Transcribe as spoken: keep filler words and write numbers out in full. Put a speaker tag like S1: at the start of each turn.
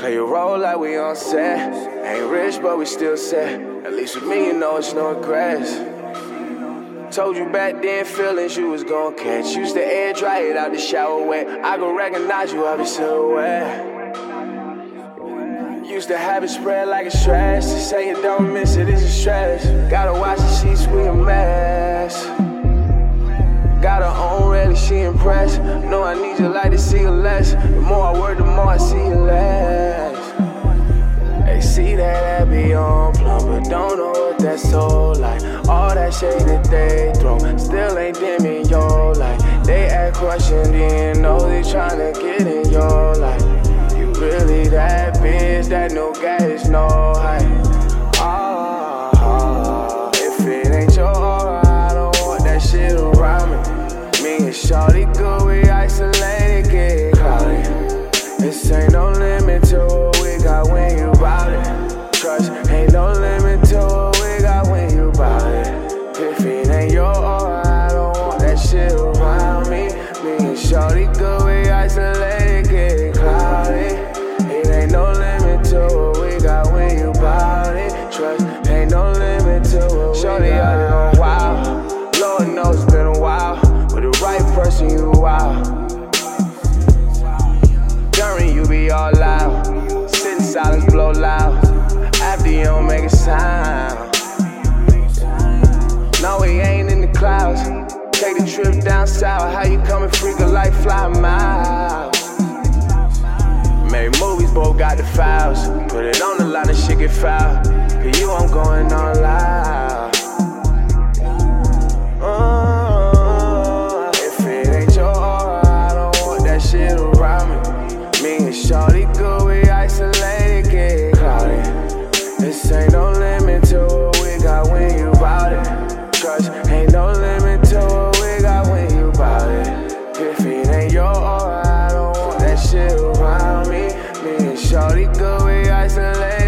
S1: Play a role like we on set. Ain't rich, but we still set. At least with me, you know it's no regrets. Told you back then, feelings you was gon' catch. Used to air dry it out the shower wet. I gon' recognize you every silhouette. Used to have it spread like a stress. Say you don't miss it, it's a stress. Gotta watch the sheets, we a mess. Got her own really, she impressed. No, I need you like to see you less. The more I work, the more I see you less. They see that I be on plumb, but don't know what that's so like. All that shade that they throw still ain't dim in your light. They act crushing, then know they tryna get in your life. You really that bitch, that no gas, no hype. Oh, oh, if it ain't your aura, I don't want that shit around me. Me and shawty good, we isolated, get cloudy. This ain't no limit to what we got when you bout it. Trust, ain't no limit to what we got when you bout it. If it ain't your aura, I don't want that shit around me. Me and shawty good, we isolated, get cloudy. It ain't no limit to what we got when you bout it. Trust, ain't no limit to what we shawty got. Shawty out on wild. Lord knows it's been a while. With the right person, you wild. During you be all loud. Sit in silence, blow loud. After you don't make a sound. No, we ain't in the clouds. Take the trip down south. How you coming freaking like fly miles? Made movies, both got the files. Put it on the line and shit get foul. For you, I'm going all loud. Uh, if it ain't your aura, I don't want that shit around me. Me and shawty good, we isolated, get cloudy. This ain't no limit to what we got when you bout it. Trust, ain't no limit to what we got when you bout it. If it ain't your aura, I don't want that shit around me. Me and shawty good, we isolated.